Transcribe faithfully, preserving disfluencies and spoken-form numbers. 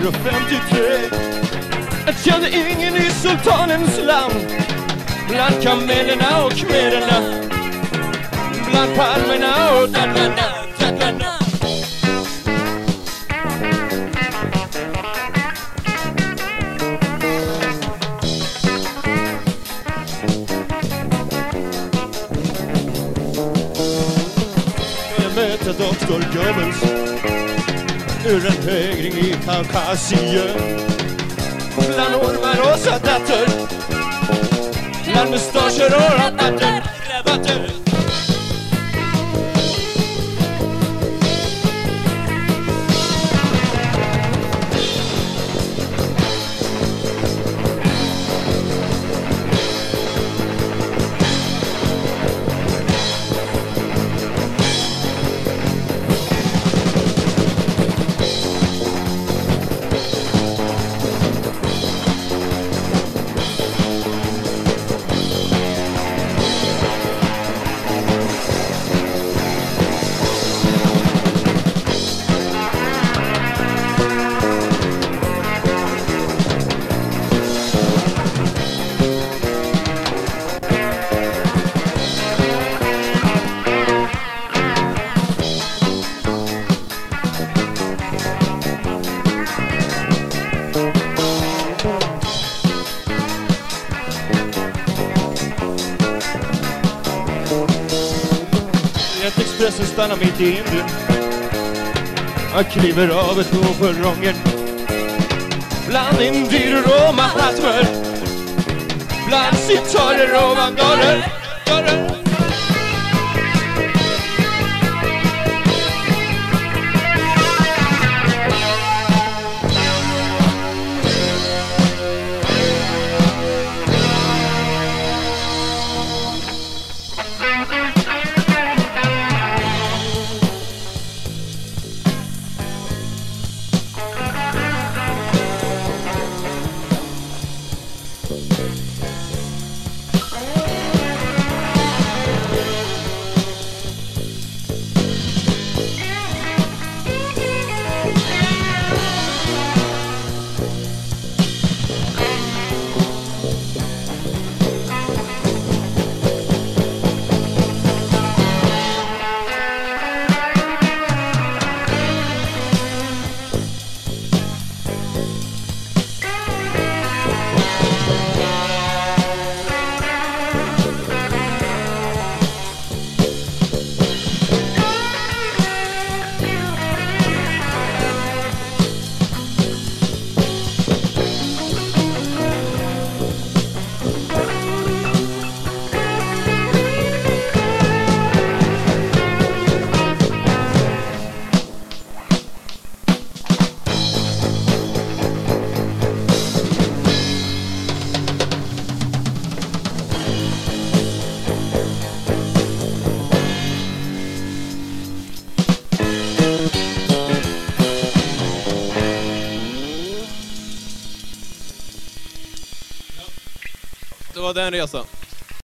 nittonhundrafemtiotre. Jag kände ingen i sultanens land, bland kamellerna och khmererna, bland palmerna och dadlarna, dadlarna. Jag mötte doktor Goebbels ur en högring i Kaukasien, bland ormar och soldater, bland mustascher och rabatter, rabatter. Expressen stannar mitt i Indien. Jag kliver av ett på perrongen, bland indier och mahatmer, bland sitarer och vangaler. Det var den resan.